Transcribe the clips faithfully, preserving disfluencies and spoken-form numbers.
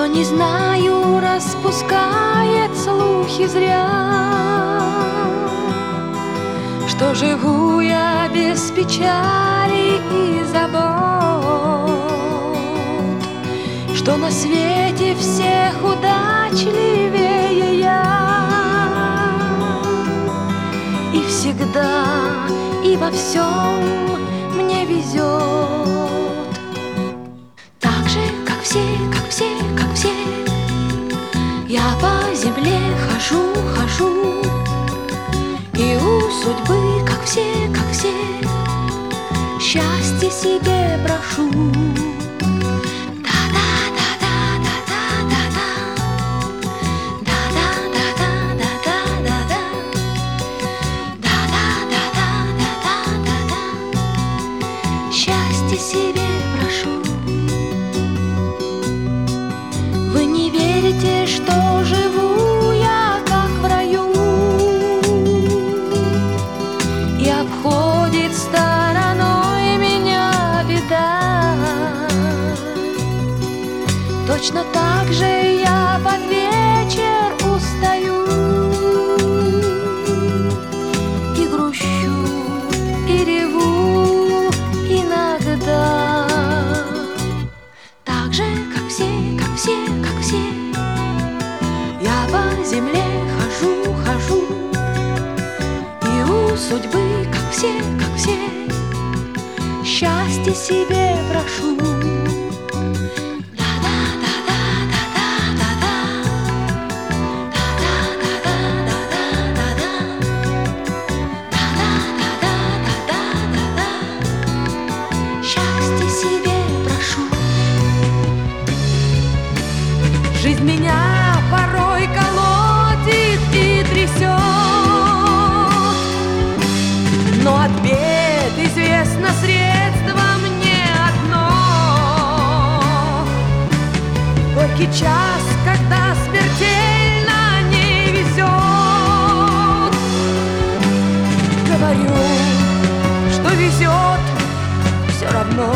Что, не знаю, распускает слухи зря, что живу я без печали и забот, что на свете всех удачливее я, и всегда и во всем мне везет. Так же, как все, как все, как все, я по земле хожу, хожу, и у судьбы, как все, как все, счастье себе прошу. Счастье себе прошу. Вы не верите, что живу я как в раю, и обходит стороной меня беда. Точно так же я под вечер устаю и грущу, и реву иногда. Так же, как все, как все, как все, я по земле хожу, хожу, и у судьбы, как все, как все, счастье себе прошу. Счастье себе прошу. Жизнь меня порой колотит и трясет, но от бед известно средство мне одно. Горький час, когда смертельно не везет, говорю, что везет все равно.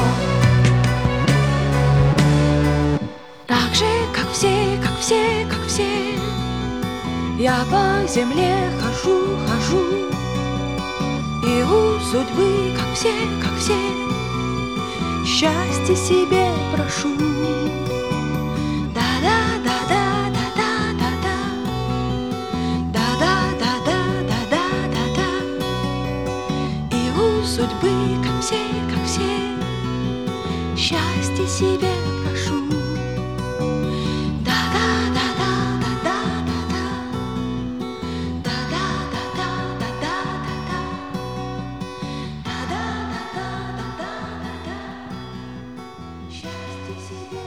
Так же, как все, как все, как все, я по земле хожу, хожу, и у судьбы, как все, как все, счастье себе прошу. Да-да-да-да-да-да-да-да, да-да-да-да-да-да-да, и у судьбы, как все, как все, счастье себе прошу. Счастье себе.